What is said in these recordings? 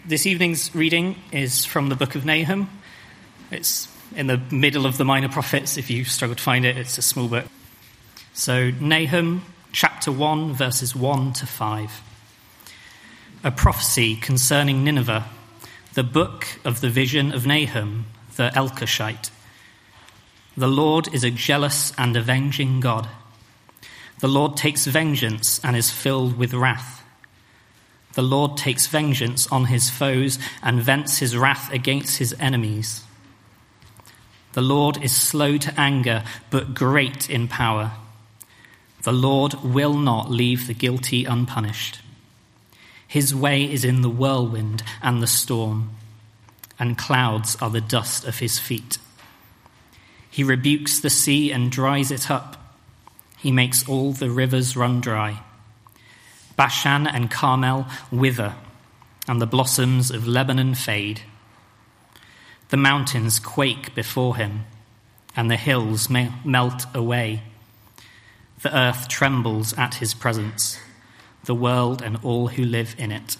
This evening's reading is from the book of Nahum. It's in the middle of the Minor Prophets. If you struggle to find it, it's a small book. So Nahum chapter 1, verses 1 to 5. A prophecy concerning Nineveh, the book of the vision of Nahum, the Elkoshite. The Lord is a jealous and avenging God. The Lord takes vengeance and is filled with wrath. The Lord takes vengeance on his foes and vents his wrath against his enemies. The Lord is slow to anger, but great in power. The Lord will not leave the guilty unpunished. His way is in the whirlwind and the storm, and clouds are the dust of his feet. He rebukes the sea and dries it up. He makes all the rivers run dry. Bashan and Carmel wither, and the blossoms of Lebanon fade. The mountains quake before him, and the hills melt away. The earth trembles at his presence, the world and all who live in it.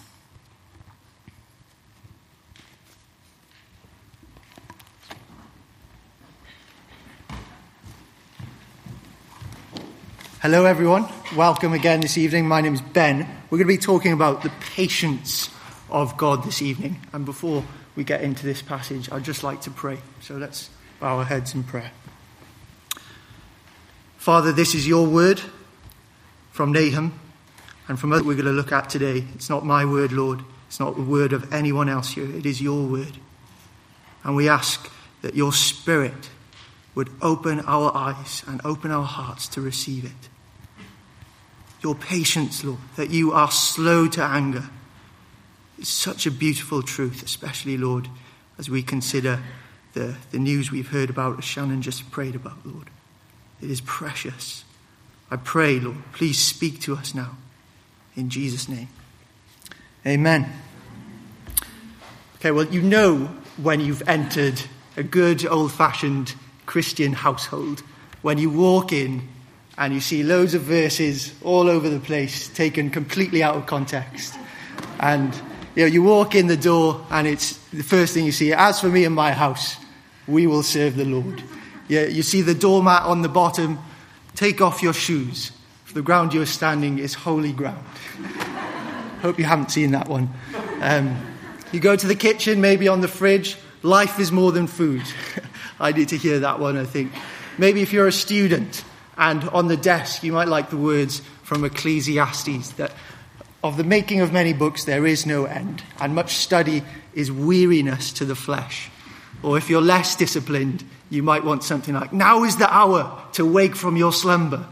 Hello everyone, welcome again this evening. My name is Ben. We're going to be talking about the patience of God this evening. And before we get into this passage, I'd just like to pray. So let's bow our heads in prayer. Father, this is your word from Nahum and from what we're going to look at today. It's not my word, Lord. It's not the word of anyone else here. It is your word. And we ask that your Spirit would open our eyes and open our hearts to receive it. Your patience, Lord, that you are slow to anger. It's such a beautiful truth, especially, Lord, as we consider the news we've heard about, as Shannon just prayed about, Lord. It is precious. I pray, Lord, please speak to us now. In Jesus' name. Amen. Okay, well, you know when you've entered a good old-fashioned Christian household, when you walk in and you see loads of verses all over the place taken completely out of context, and you walk in the door and it's the first thing you see: as for me and my house, we will serve the Lord. You see the doormat on the bottom: take off your shoes, for the ground you are standing is holy ground. Hope you haven't seen that one. You go to the kitchen, maybe on the fridge: life is more than food. I need to hear that one, I think. Maybe if you're a student, and on the desk you might like the words from Ecclesiastes, that of the making of many books there is no end, and much study is weariness to the flesh. Or if you're less disciplined, you might want something like, now is the hour to wake from your slumber.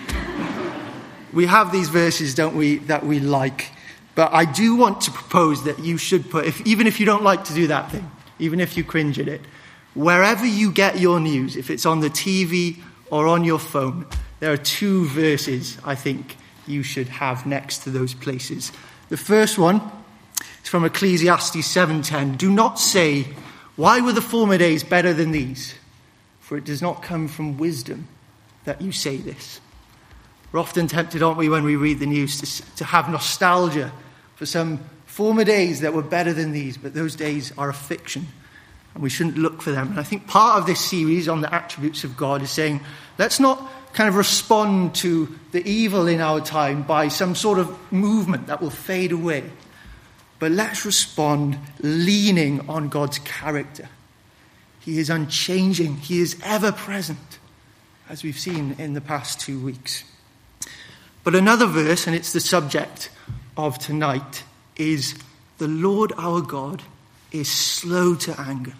We have these verses, don't we, that we like. But I do want to propose that you should put, even if you don't like to do that thing, even if you cringe at it, wherever you get your news, if it's on the TV or on your phone, there are two verses I think you should have next to those places. The first one is from Ecclesiastes 7:10. Do not say, why were the former days better than these? For it does not come from wisdom that you say this. We're often tempted, aren't we, when we read the news, to have nostalgia for some former days that were better than these, but those days are a fiction. And we shouldn't look for them. And I think part of this series on the attributes of God is saying, let's not kind of respond to the evil in our time by some sort of movement that will fade away. But let's respond leaning on God's character. He is unchanging. He is ever present, as we've seen in the past 2 weeks. But another verse, and it's the subject of tonight, is the Lord our God is slow to anger,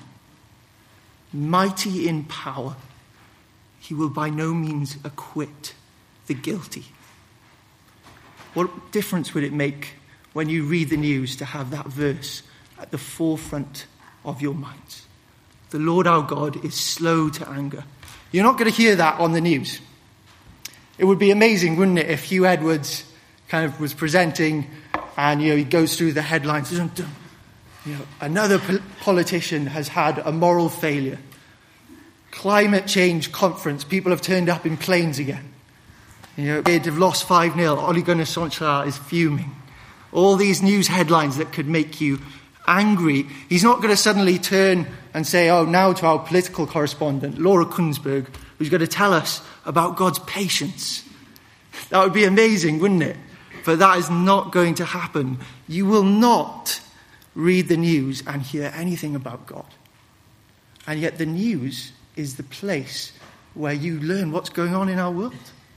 mighty in power. He will by no means acquit the guilty. What difference would it make when you read the news to have that verse at the forefront of your minds? The Lord our God is slow to anger. You're not going to hear that on the news. It would be amazing, wouldn't it, if Hugh Edwards kind of was presenting and he goes through the headlines. Another politician has had a moral failure. Climate change conference, people have turned up in planes again. They've lost 5-0. Ole Gunnar Solskjaer is fuming. All these news headlines that could make you angry, he's not going to suddenly turn and say, oh, now to our political correspondent, Laura Kunzberg, who's going to tell us about God's patience. That would be amazing, wouldn't it? But that is not going to happen. You will not read the news and hear anything about God. And yet the news is the place where you learn what's going on in our world.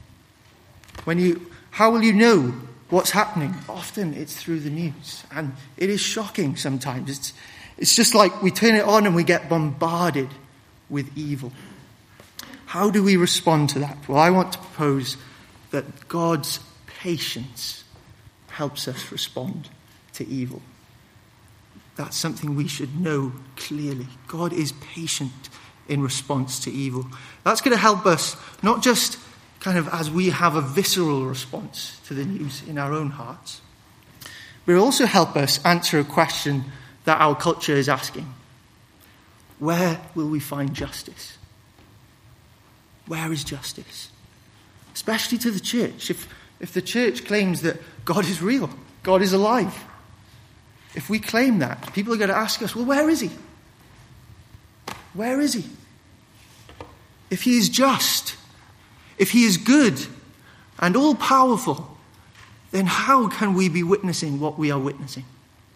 How will you know what's happening? Often it's through the news. And it is shocking sometimes. It's just like we turn it on and we get bombarded with evil. How do we respond to that? Well, I want to propose that God's patience helps us respond to evil. That's something we should know clearly. God is patient in response to evil. That's going to help us not just kind of as we have a visceral response to the news in our own hearts, but it'll also help us answer a question that our culture is asking. Where will we find justice? Where is justice? Especially to the church. If the church claims that God is real, God is alive, if we claim that, people are going to ask us, well, where is he? Where is he? If he is just, if he is good and all-powerful, then how can we be witnessing what we are witnessing?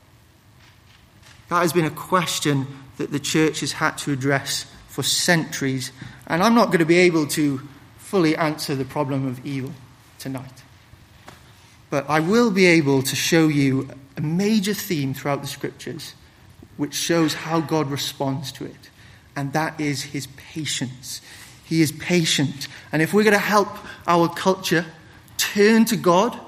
That has been a question that the church has had to address for centuries, and I'm not going to be able to fully answer the problem of evil tonight. But I will be able to show you a major theme throughout the scriptures which shows how God responds to it, and that is his patience. He is patient. And if we're going to help our culture turn to God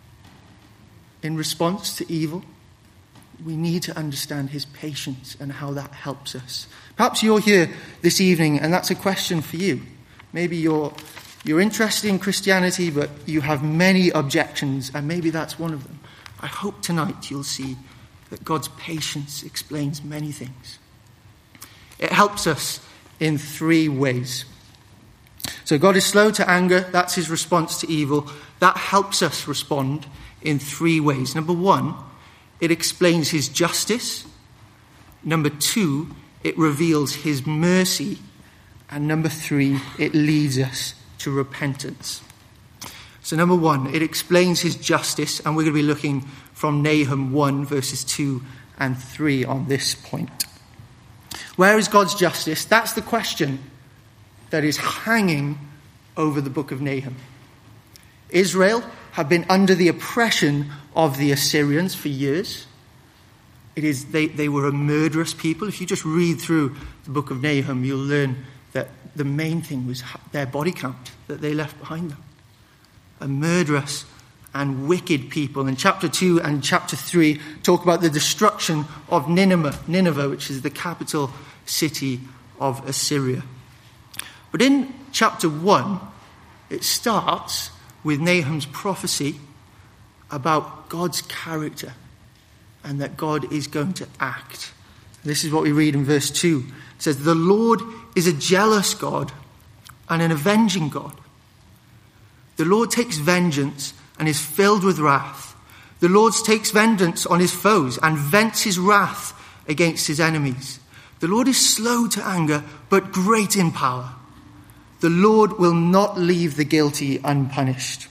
in response to evil, we need to understand his patience and how that helps us. Perhaps you're here this evening and that's a question for you. Maybe you're interested in Christianity, but you have many objections, and maybe that's one of them. I hope tonight you'll see that God's patience explains many things. It helps us in 3 ways. So God is slow to anger. That's his response to evil. That helps us respond in 3 ways. Number 1, it explains his justice. Number 2, it reveals his mercy. And number 3, it leads us to repentance. So number 1, it explains his justice, and we're going to be looking from Nahum 1, verses 2 and 3 on this point. Where is God's justice? That's the question that is hanging over the book of Nahum. Israel have been under the oppression of the Assyrians for years. They were a murderous people. If you just read through the book of Nahum, you'll learn that the main thing was their body count that they left behind them. A murderous and wicked people. And chapter 2 and chapter 3 talk about the destruction of Nineveh, which is the capital city of Assyria. But in chapter 1, it starts with Nahum's prophecy about God's character and that God is going to act. This is what we read in verse 2. It says, "The Lord is a jealous God and an avenging God. The Lord takes vengeance and is filled with wrath. The Lord takes vengeance on his foes and vents his wrath against his enemies. The Lord is slow to anger, but great in power. The Lord will not leave the guilty unpunished."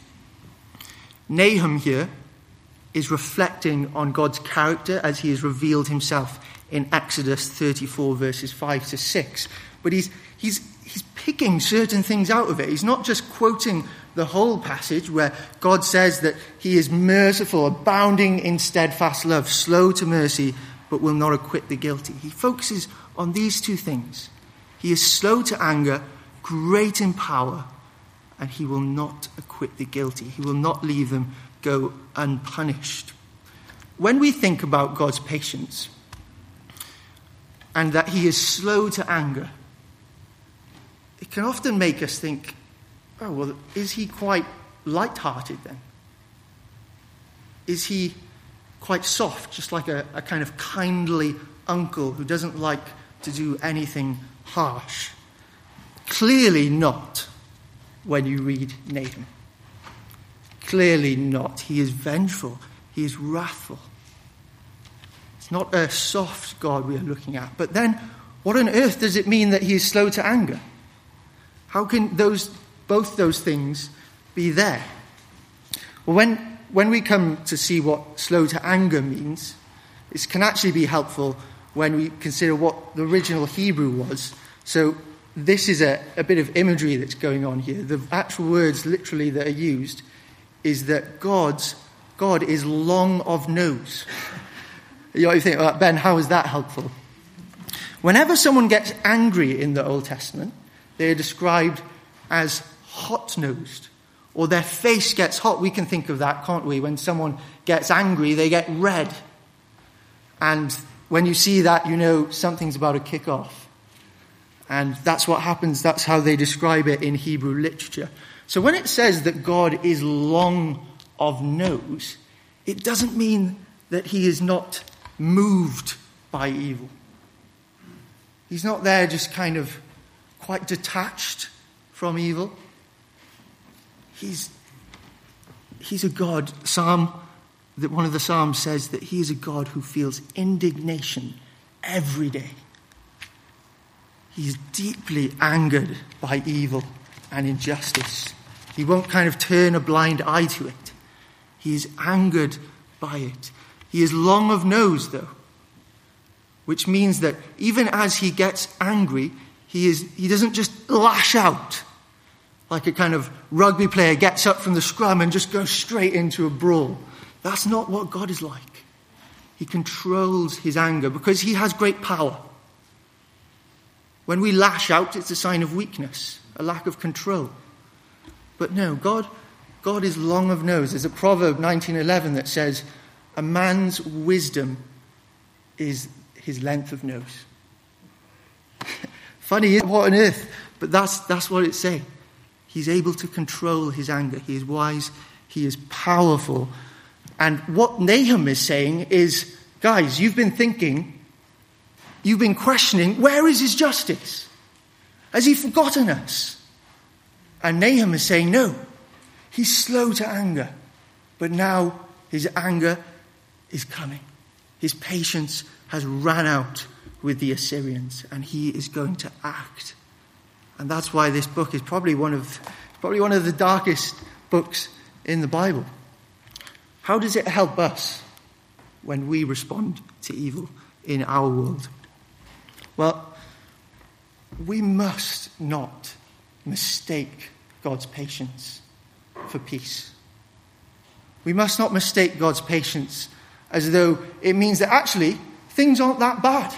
Nahum here is reflecting on God's character as he has revealed himself in Exodus 34, verses 5 to 6. But he's picking certain things out of it. He's not just quoting the whole passage where God says that he is merciful, abounding in steadfast love, slow to mercy, but will not acquit the guilty. He focuses on these 2 things. He is slow to anger, great in power, and he will not acquit the guilty. He will not leave them go unpunished. When we think about God's patience and that he is slow to anger, it can often make us think, oh, well, is he quite light-hearted then? Is he quite soft, just like a kind of kindly uncle who doesn't like to do anything harsh? Clearly not when you read Nahum. Clearly not. He is vengeful. He is wrathful. It's not a soft God we are looking at. But then, what on earth does it mean that he is slow to anger? How can both those things be there? Well, when we come to see what slow to anger means, it can actually be helpful when we consider what the original Hebrew was. So this is a bit of imagery that's going on here. The actual words literally that are used is that God is long of nose. You think, oh, Ben, how is that helpful? Whenever someone gets angry in the Old Testament, they're described as hot-nosed, or their face gets hot. We can think of that, can't we? When someone gets angry, they get red. And when you see that, you know something's about to kick off. And that's what happens. That's how they describe it in Hebrew literature. So when it says that God is long of nose, it doesn't mean that he is not moved by evil. He's not there just kind of quite detached from evil. He's a God. One of the Psalms says that he is a God who feels indignation every day. He's deeply angered by evil and injustice. He won't kind of turn a blind eye to it. He is angered by it. He is long of nose, though, which means that even as he gets angry, he doesn't just lash out like a kind of rugby player gets up from the scrum and just goes straight into a brawl. That's not what God is like. He controls his anger because he has great power. When we lash out, it's a sign of weakness, a lack of control. But no, God is long of nose. There's a Proverb 19:11 that says, a man's wisdom is his length of nose. Funny, what on earth? But that's what it's saying. He's able to control his anger. He is wise. He is powerful. And what Nahum is saying is, guys, you've been questioning, where is his justice? Has he forgotten us? And Nahum is saying, no, he's slow to anger. But now his anger is coming. His patience has run out with the Assyrians, and he is going to act. And that's why this book is probably one of the darkest books in the Bible. How does it help us when we respond to evil in our world? Well, we must not mistake God's patience for peace. We must not mistake God's patience as though it means that actually things aren't that bad.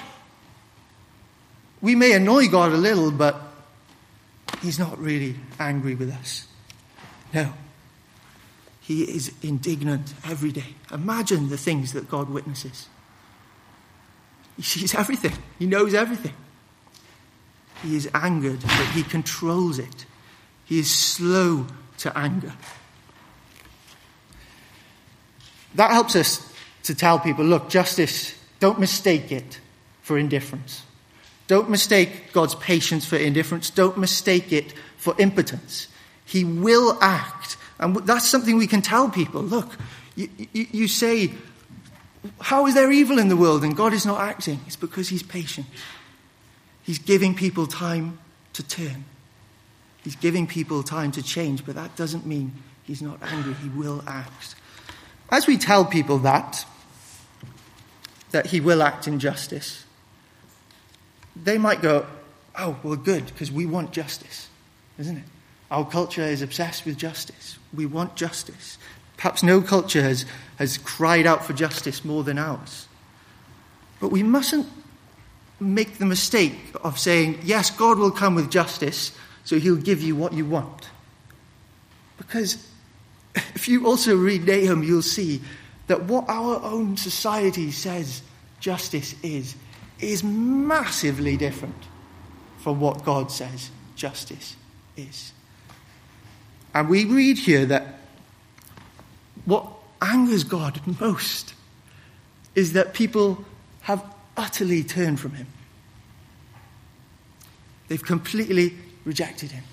We may annoy God a little, but he's not really angry with us. No. He is indignant every day. Imagine the things that God witnesses. He sees everything. He knows everything. He is angered, but he controls it. He is slow to anger. That helps us to tell people, look, justice, don't mistake it for indifference. Don't mistake God's patience for indifference. Don't mistake it for impotence. He will act. And that's something we can tell people. Look, you say, how is there evil in the world and God is not acting? It's because he's patient. He's giving people time to turn. He's giving people time to change, but that doesn't mean he's not angry. He will act. As we tell people that he will act in justice, they might go, oh, well, good, because we want justice, isn't it? Our culture is obsessed with justice. We want justice. Perhaps no culture has cried out for justice more than ours. But we mustn't make the mistake of saying, yes, God will come with justice, so he'll give you what you want. Because if you also read Nahum, you'll see that what our own society says justice is massively different from what God says justice is. And we read here that what angers God most is that people have utterly turned from him. They've completely rejected him.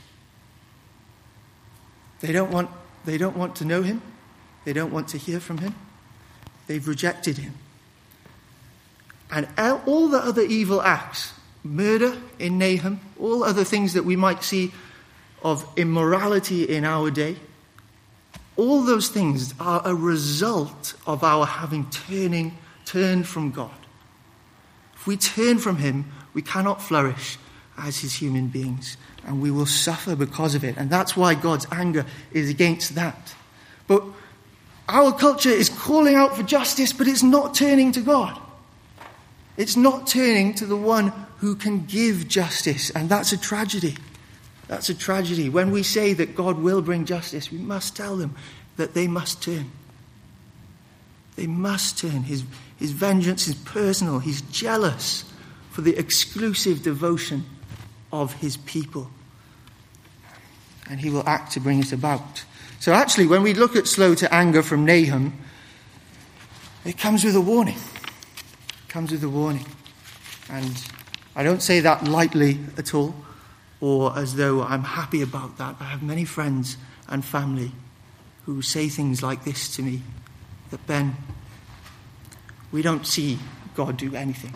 They don't want to know him. They don't want to hear from him. They've rejected him. And all the other evil acts, murder in Nahum, all other things that we might see of immorality in our day, all those things are a result of our having turned from God. If we turn from him, we cannot flourish as his human beings, and we will suffer because of it. And that's why God's anger is against that. But our culture is calling out for justice, but it's not turning to God. It's not turning to the one who can give justice, and that's a tragedy. That's a tragedy. When we say that God will bring justice, we must tell them that they must turn. They must turn. His vengeance is personal. He's jealous for the exclusive devotion of his people. And he will act to bring it about. So actually, when we look at slow to anger from Nahum, it comes with a warning. It comes with a warning. And I don't say that lightly at all, or as though I'm happy about that. I have many friends and family who say things like this to me, that Ben, we don't see God do anything.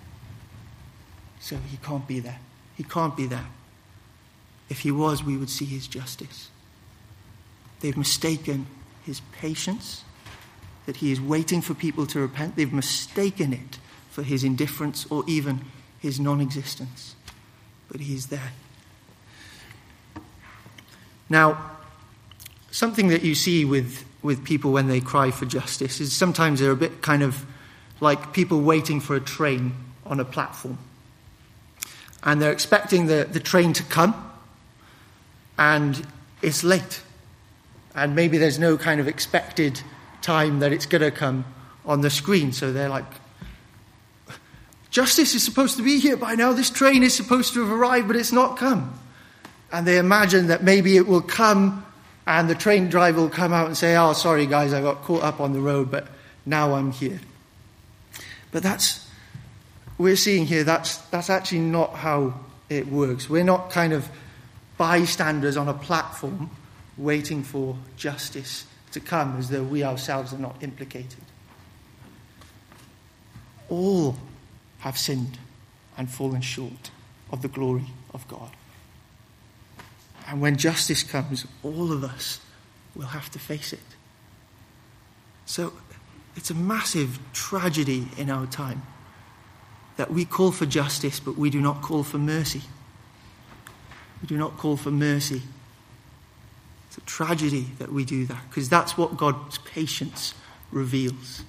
So he can't be there. He can't be there. If he was, we would see his justice. They've mistaken his patience, that he is waiting for people to repent. They've mistaken it for his indifference or even his non-existence. But he is there. Now, something that you see with people when they cry for justice is sometimes they're a bit kind of like people waiting for a train on a platform. And they're expecting the train to come, and it's late. And maybe there's no kind of expected time that it's going to come on the screen. So they're like, justice is supposed to be here by now. This train is supposed to have arrived, but it's not come. And they imagine that maybe it will come, and the train driver will come out and say, oh, sorry guys, I got caught up on the road, but now I'm here. But we're seeing here, that's actually not how it works. We're not kind of bystanders on a platform waiting for justice to come as though we ourselves are not implicated. All have sinned and fallen short of the glory of God. And when justice comes, all of us will have to face it. So it's a massive tragedy in our time that we call for justice, but we do not call for mercy. We do not call for mercy. It's a tragedy that we do that, because that's what God's patience reveals.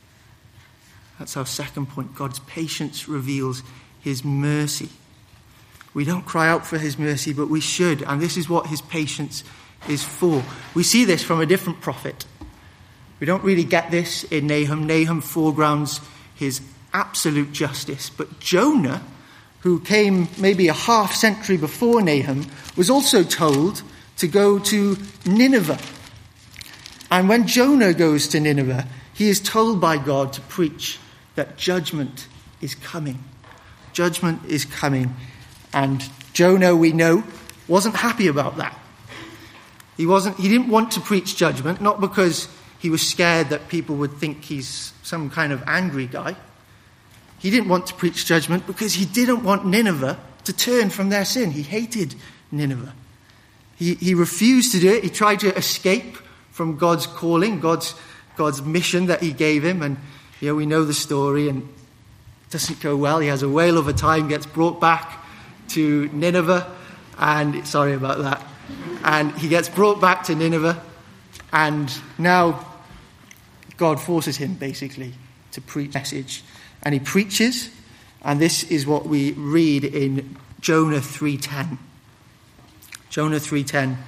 That's our second point. God's patience reveals his mercy. We don't cry out for his mercy, but we should, and this is what his patience is for. We see this from a different prophet. We don't really get this in Nahum. Nahum foregrounds his absolute justice, but Jonah, who came maybe a half century before Nahum, was also told to go to Nineveh. And when Jonah goes to Nineveh, he is told by God to preach that judgment is coming. Judgment is coming. And Jonah, we know, wasn't happy about that. He didn't want to preach judgment, not because he was scared that people would think he's some kind of angry guy. He didn't want to preach judgment because he didn't want Nineveh to turn from their sin. He hated Nineveh. He refused to do it. He tried to escape from God's calling, God's mission that he gave him. And we know the story, and it doesn't go well. He has a whale of a time, gets brought back to Nineveh, and sorry about that. And he gets brought back to Nineveh, and now God forces him basically to preach a message. And he preaches, and this is what we read in Jonah 3:10. Jonah 3:10.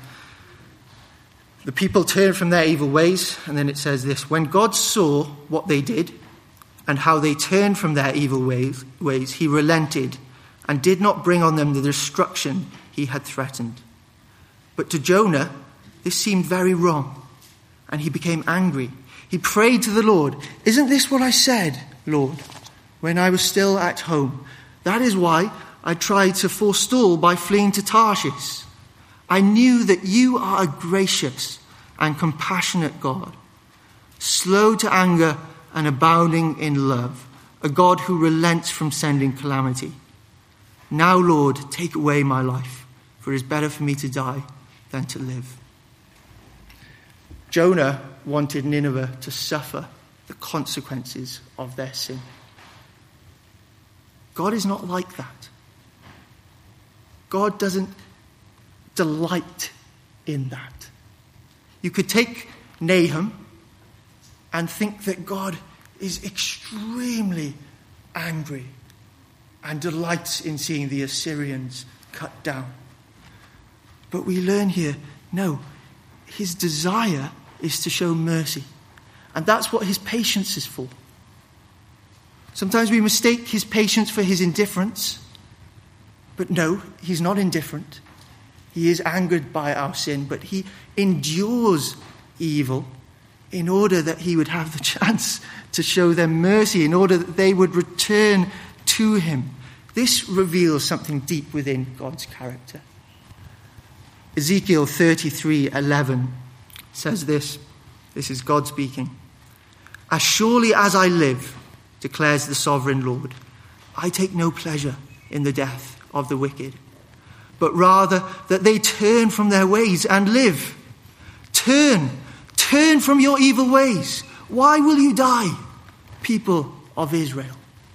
The people turned from their evil ways, and then it says this: when God saw what they did and how they turned from their evil ways, he relented and did not bring on them the destruction he had threatened. But to Jonah, this seemed very wrong, and he became angry. He prayed to the Lord, "Isn't this what I said, Lord, when I was still at home? That is why I tried to forestall by fleeing to Tarshish. I knew that you are a gracious and compassionate God, slow to anger and abounding in love, a God who relents from sending calamity. Now, Lord, take away my life, for it is better for me to die than to live. Jonah wanted Nineveh to suffer the consequences of their sin. God is not like that. God doesn't delight in that. You could take Nahum and think that God is extremely angry and delights in seeing the Assyrians cut down. But we learn here, no, his desire is to show mercy. And that's what his patience is for. Sometimes we mistake his patience for his indifference. But no, he's not indifferent. He is angered by our sin, but he endures evil in order that he would have the chance to show them mercy, in order that they would return to him. This reveals something deep within God's character. Ezekiel 33:11 says this. This is God speaking. As surely as I live, declares the sovereign Lord, I take no pleasure in the death of the wicked, but rather that they turn from their ways and live. Turn from your evil ways. Why will you die, people of Israel?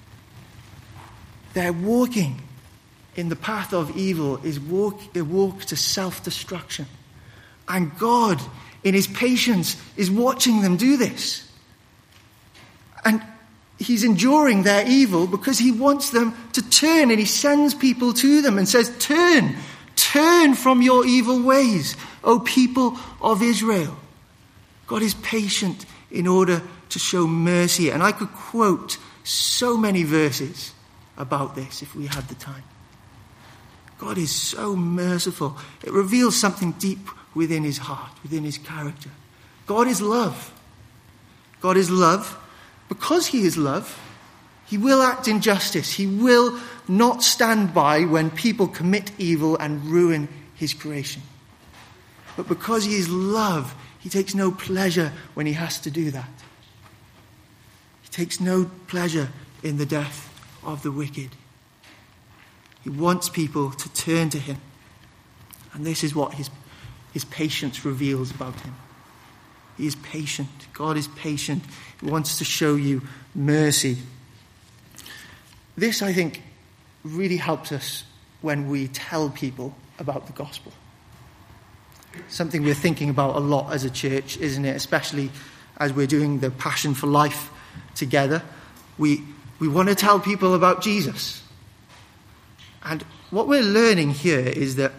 Their walking in the path of evil is a walk to self-destruction. And God, in his patience, is watching them do this. And he's enduring their evil because he wants them to turn, and he sends people to them and says, turn from your evil ways, O people of Israel. God is patient in order to show mercy. And I could quote so many verses about this if we had the time. God is so merciful. It reveals something deep within his heart, within his character. God is love. God is love. Because he is love, he will act in justice. He will not stand by when people commit evil and ruin his creation. But because he is love, he takes no pleasure when he has to do that. He takes no pleasure in the death of the wicked. He wants people to turn to him. And this is what his patience reveals about him. He is patient. God is patient. He wants to show you mercy. This, I think, really helps us when we tell people about the gospel. Something we're thinking about a lot as a church, isn't it? Especially as we're doing the Passion for Life together. We want to tell people about Jesus. And what we're learning here is that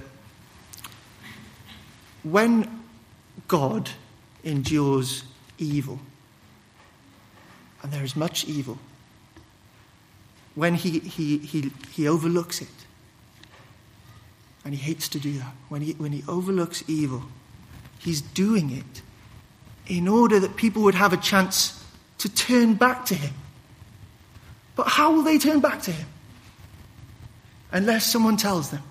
when God endures evil, and there is much evil, when he overlooks it, and he hates to do that, when he overlooks evil, he's doing it in order that people would have a chance to turn back to him. But how will they turn back to him? Unless someone tells them.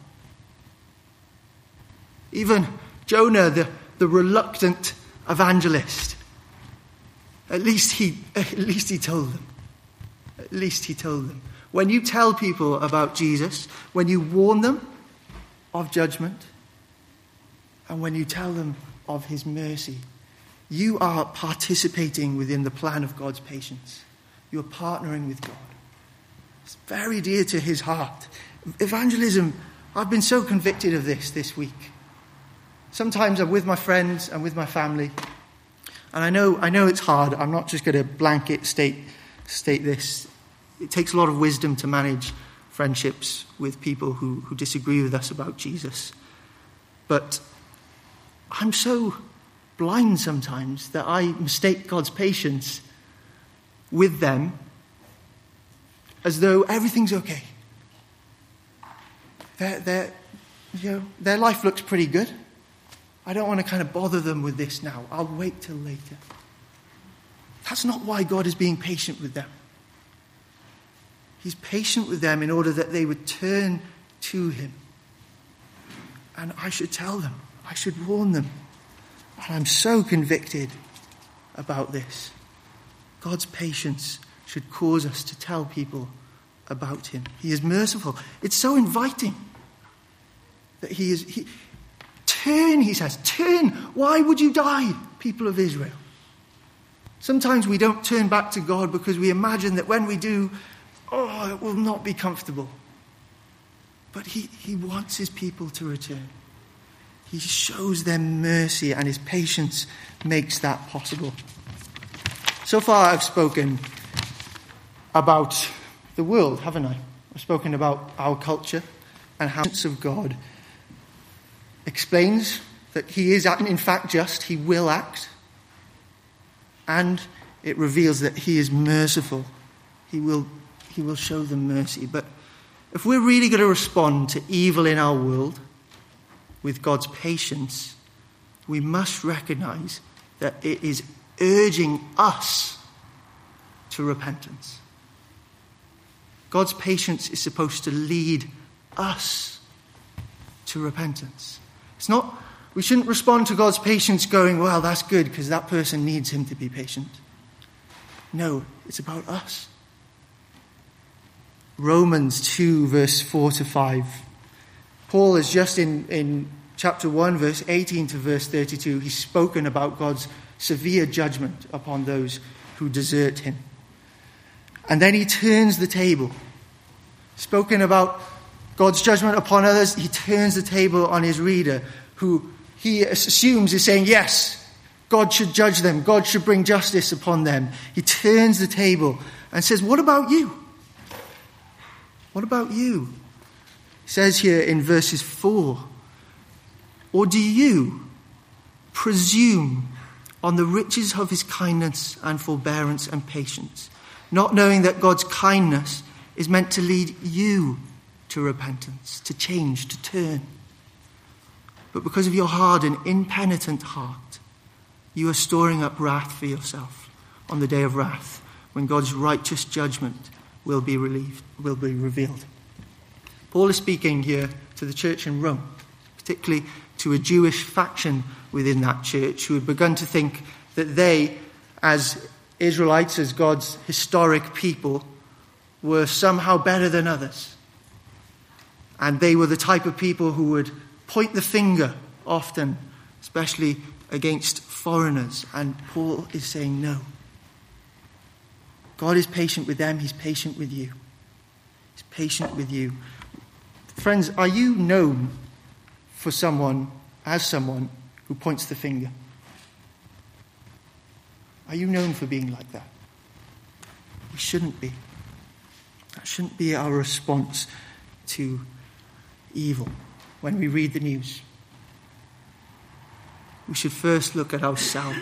Even Jonah, the reluctant evangelist, at least he told them. At least he told them. When you tell people about Jesus, when you warn them of judgment, and when you tell them of his mercy, you are participating within the plan of God's patience. You are partnering with God. It's very dear to his heart. Evangelism, I've been so convicted of this week. Sometimes I'm with my friends, I'm with my family, and I know it's hard. I'm not just going to blanket state this. It takes a lot of wisdom to manage friendships with people who disagree with us about Jesus. But I'm so blind sometimes that I mistake God's patience with them as though everything's okay. Their life looks pretty good. I don't want to kind of bother them with this now. I'll wait till later. That's not why God is being patient with them. He's patient with them in order that they would turn to him. And I should tell them. I should warn them. And I'm so convicted about this. God's patience should cause us to tell people about him. He is merciful. It's so inviting that turn, he says, turn. Why would you die, people of Israel? Sometimes we don't turn back to God because we imagine that when we do, it will not be comfortable. But he wants his people to return. He shows them mercy, and his patience makes that possible. So far I've spoken about the world, haven't I? I've spoken about our culture and how the presence of God explains that he is in fact just, he will act, and it reveals that he is merciful. He will show them mercy. But if we're really going to respond to evil in our world with God's patience, we must recognize that it is urging us to repentance. God's patience is supposed to lead us to repentance. We shouldn't respond to God's patience going, well, that's good because that person needs him to be patient. No, it's about us. Romans 2, verse 4 to 5. Paul is just in chapter 1, verse 18 to verse 32. He's spoken about God's severe judgment upon those who desert him. And then he turns the table. Spoken about God's judgment upon others, he turns the table on his reader, who he assumes is saying, yes, God should judge them. God should bring justice upon them. He turns the table and says, what about you? What about you? He says here in verses 4, or do you presume on the riches of his kindness and forbearance and patience, not knowing that God's kindness is meant to lead you to repentance, to change, to turn? But because of your hard and impenitent heart, you are storing up wrath for yourself on the day of wrath, when God's righteous judgment will be revealed. Paul is speaking here to the church in Rome, particularly to a Jewish faction within that church who had begun to think that they, as Israelites, as God's historic people, were somehow better than others. And they were the type of people who would point the finger often, especially against foreigners. And Paul is saying no. God is patient with them. He's patient with you. He's patient with you. Friends, are you known as someone who points the finger? Are you known for being like that? We shouldn't be. That shouldn't be our response to evil when we read the news. We should first look at ourselves.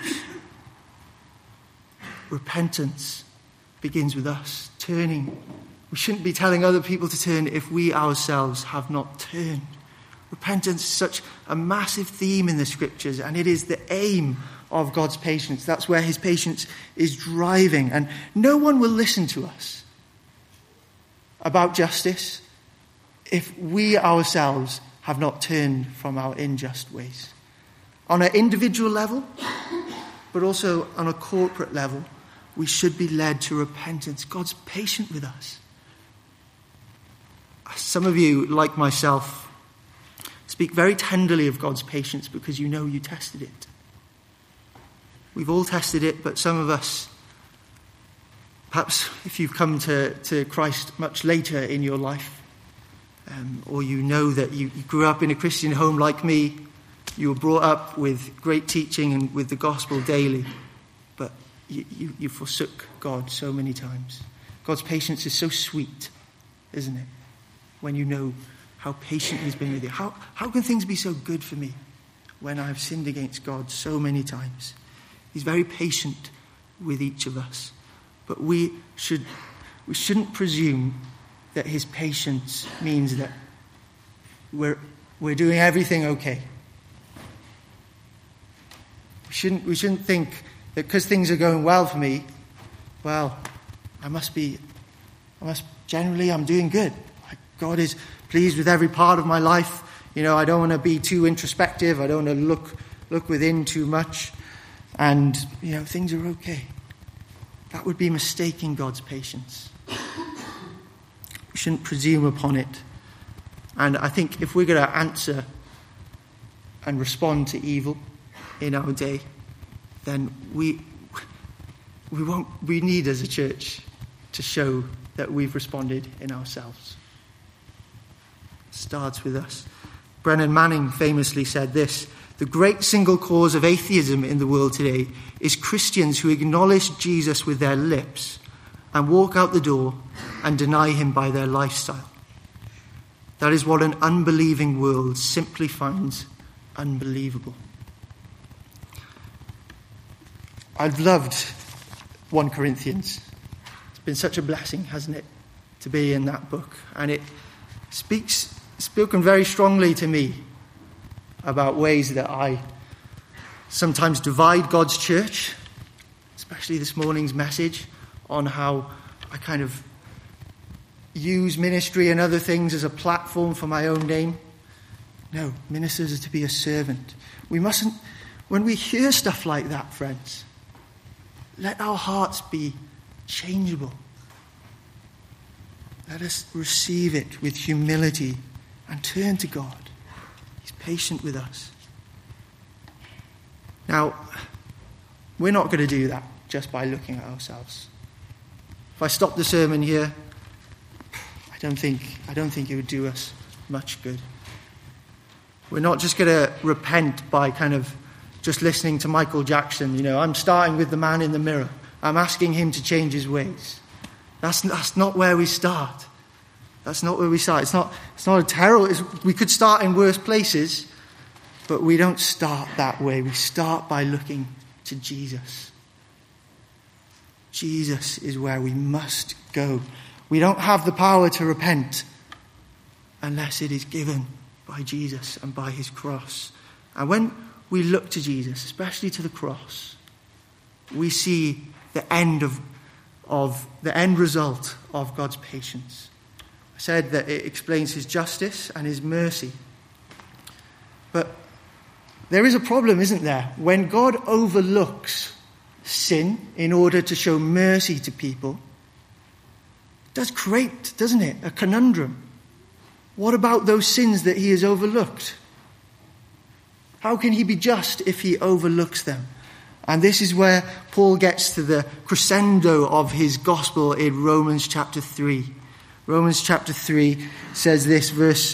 Repentance begins with us turning. We shouldn't be telling other people to turn if we ourselves have not turned. Repentance is such a massive theme in the scriptures, and it is the aim of God's patience. That's where his patience is driving. And no one will listen to us about justice if we ourselves have not turned from our unjust ways. On an individual level, but also on a corporate level, we should be led to repentance. God's patient with us. Some of you, like myself, speak very tenderly of God's patience because you know you tested it. We've all tested it, but some of us, perhaps if you've come to Christ much later in your life, or you know that you grew up in a Christian home like me, you were brought up with great teaching and with the gospel daily, but you forsook God so many times. God's patience is so sweet, isn't it? When you know how patient he's been with you. How can things be so good for me when I've sinned against God so many times? He's very patient with each of us. But we shouldn't presume that his patience means that we're doing everything okay. We shouldn't think that because things are going well for me, well, I'm doing good. God is pleased with every part of my life. I don't want to be too introspective. I don't want to look within too much. And, things are okay. That would be mistaking God's patience. We shouldn't presume upon it. And I think if we're going to answer and respond to evil in our day, then we need as a church to show that we've responded in ourselves. It starts with us. Brennan Manning famously said this: the great single cause of atheism in the world today is Christians who acknowledge Jesus with their lips and walk out the door and deny him by their lifestyle. That is what an unbelieving world simply finds unbelievable. I've loved 1 Corinthians. It's been such a blessing, hasn't it, to be in that book. And it spoken very strongly to me about ways that I sometimes divide God's church, especially this morning's message on how I kind of use ministry and other things as a platform for my own name. No, ministers are to be a servant. We mustn't, when we hear stuff like that, friends, let our hearts be changeable. Let us receive it with humility and turn to God. He's patient with us. Now, we're not going to do that just by looking at ourselves. If I stop the sermon here, I don't think it would do us much good. We're not just going to repent by kind of just listening to Michael Jackson. I'm starting with the man in the mirror. I'm asking him to change his ways. That's not where we start. That's not where we start. It's not a terrible. We could start in worse places, but we don't start that way. We start by looking to Jesus. Jesus is where we must go. We don't have the power to repent unless it is given by Jesus and by his cross. And when we look to Jesus, especially to the cross, we see the end the end result of God's patience. I said that it explains his justice and his mercy. But there is a problem, isn't there? When God overlooks sin in order to show mercy to people, it does create, doesn't it, a conundrum. What about those sins that he has overlooked? How can he be just if he overlooks them? And this is where Paul gets to the crescendo of his gospel in Romans chapter 3. Romans chapter 3 says this, verse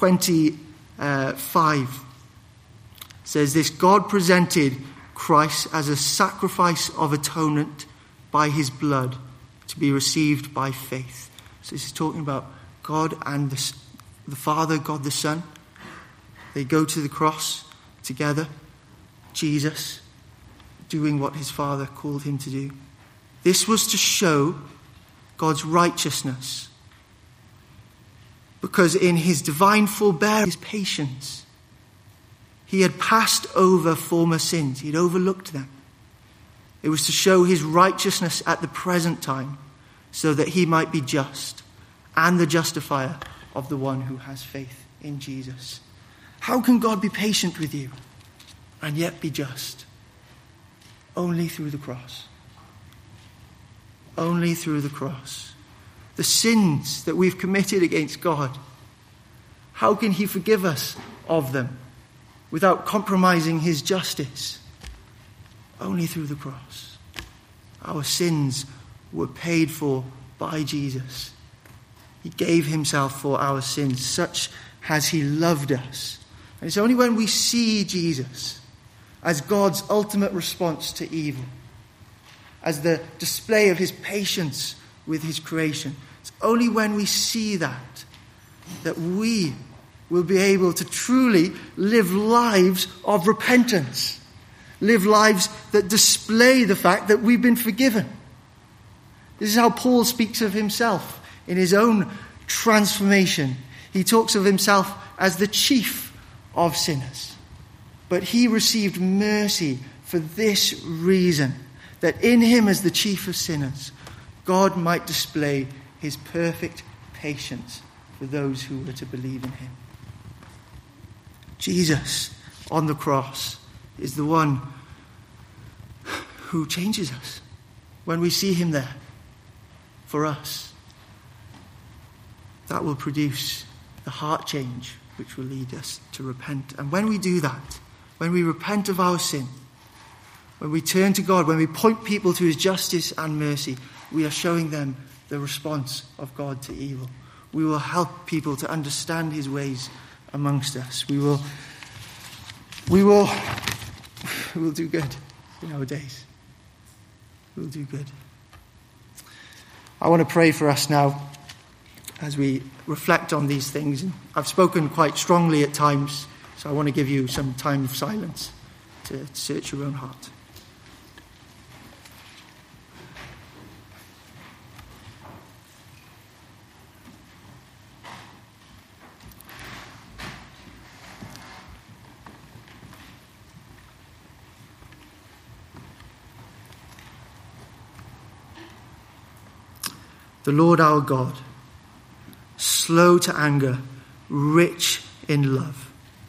25 says this: God presented Christ as a sacrifice of atonement by his blood to be received by faith. So this is talking about God and the Father, God the Son. They go to the cross together. Jesus doing what his Father called him to do. This was to show God's righteousness, because in his divine forbearance, his patience, he had passed over former sins. He had overlooked them. It was to show his righteousness at the present time, so that he might be just and the justifier of the one who has faith in Jesus. How can God be patient with you and yet be just? Only through the cross. Only through the cross. The sins that we've committed against God, how can he forgive us of them without compromising his justice? Only through the cross. Our sins were paid for by Jesus. He gave himself for our sins. Such has he loved us. And it's only when we see Jesus as God's ultimate response to evil, as the display of his patience with his creation, it's only when we see that we will be able to truly live lives of repentance. Live lives that display the fact that we've been forgiven. This is how Paul speaks of himself in his own transformation. He talks of himself as the chief of sinners. But he received mercy for this reason, that in him as the chief of sinners, God might display his perfect patience for those who were to believe in him. Jesus on the cross is the one who changes us. when we see him there for us, that will produce the heart change which will lead us to repent. And when we do that, when we repent of our sin, when we turn to God, when we point people to his justice and mercy, we are showing them the response of God to evil. We will help people to understand his ways amongst us. We will do good in our days. We'll do good. I want to pray for us now as we reflect on these things. I've spoken quite strongly at times, so I want to give you some time of silence to search your own heart. The Lord our God, slow to anger, rich in love.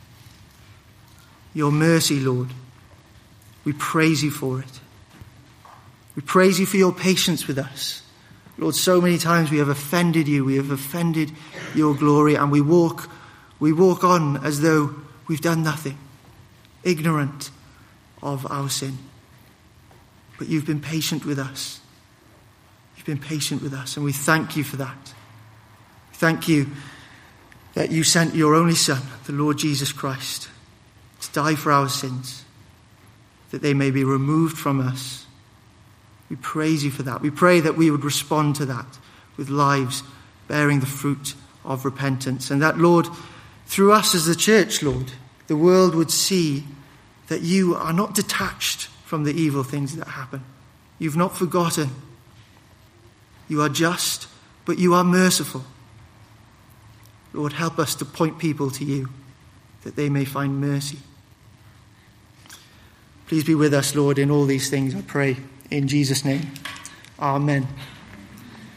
Your mercy, Lord, we praise you for it. We praise you for your patience with us. Lord, so many times we have offended you, we have offended your glory, and we walk on as though we've done nothing, ignorant of our sin. But you've been patient with us. Been patient with us, and we thank you for that. Thank you that you sent your only Son, the Lord Jesus Christ, to die for our sins, that they may be removed from us. We praise you for that. We pray that we would respond to that with lives bearing the fruit of repentance, and that, Lord, through us as the church, Lord, the world would see that you are not detached from the evil things that happen. You've not forgotten. You are just, but you are merciful. Lord, help us to point people to you, that they may find mercy. Please be with us, Lord, in all these things, I pray. In Jesus' name, amen.